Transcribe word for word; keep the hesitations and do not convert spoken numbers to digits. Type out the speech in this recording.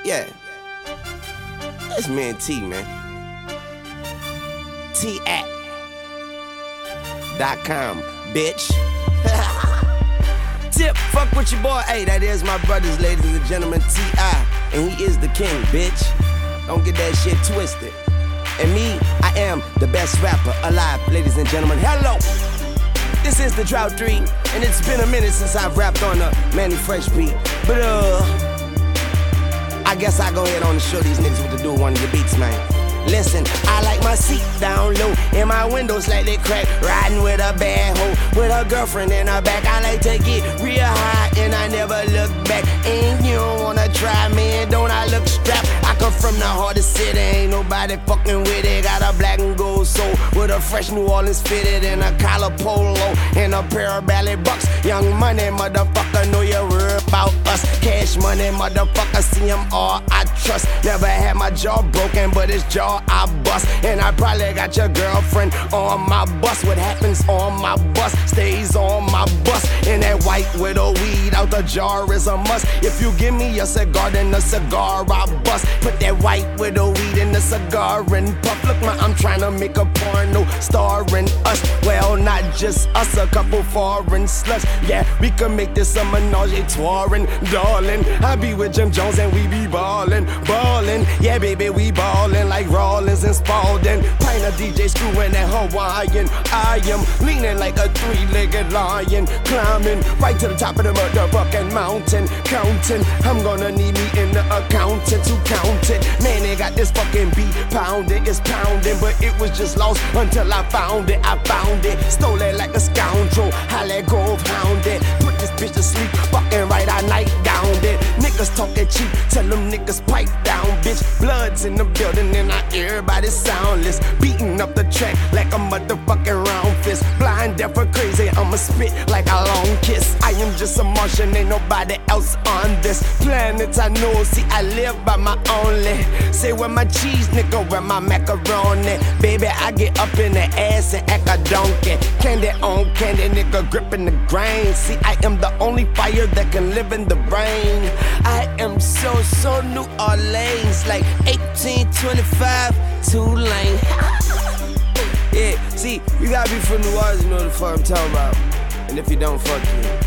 Yeah. It's me and T, man. T at dot com, bitch. Tip, fuck with your boy. Hey, that is my brothers, ladies and gentlemen, T I And he is the king, bitch. Don't get that shit twisted. And me, I am the best rapper alive, ladies and gentlemen. Hello. This is the Drought three, and it's been a minute since I've rapped on a Manny Fresh beat. But, uh, I guess I go ahead on and show these niggas what to do with one of your beats, man. Listen, I like my seat down low and my window slightly cracked. Riding with a bad hoe, with a girlfriend in her back. I like to get real high and I never look back. And you don't wanna try, man, don't I look strapped? I come from the hardest city, ain't nobody fucking with it. Got a black and gold soul with a fresh New Orleans fitted and a collar polo and a pair of ballet bucks. Young money, motherfucker, know you worry about us. Cash money, motherfucker, see them all I trust. Never had my jaw broken, but it's jaw I bust. And I probably got your girlfriend on my bus. What happens on my bus stays on my bus. And that white widow weed out the jar is a must. If you give me a cigar, then a cigar I bust. Put that white widow weed in the cigar and puff. Look, man, I'm trying to make a porno starring us. Well, not just us, a couple foreign sluts. Yeah, we can make this a menage a trois, darling. I be with Jim Jones and we be ballin', ballin'. Yeah, baby, we ballin' like Rollins and Spalding. Pint of D J screwing that Hawaiian. I am leaning like a three-legged lion, climbing right to the top of the motherfucking mountain. Counting, I'm gonna need me in the accountant to count it. Man, they got this fucking beat pounding, it's pounding, but it was just lost until I found it. I found it, stole it like a scoundrel. I let go of hound it. Put this bitch to sleep, fucking right, I night downed it. Niggas talking cheap, tell them niggas pipe down, bitch. Blood's in the building and I everybody soundless, beating up the track like a motherfucking round fist. Blind, deaf, or crazy, I'ma spit like a long kiss. I am just a Martian, ain't nobody else on this planet I know. See, I live by my only. Say where my cheese, nigga, where my macaroni. Baby, I get up in the ass and act a donkey. Candy on candy, nigga, gripping the grain. See, I am the only fire that can live in the brain. I am so, so New Orleans, like eighteen twenty-five, Tulane. Yeah, see, you gotta be from New Orleans to know the fuck I'm talking about. And if you don't, fuck you.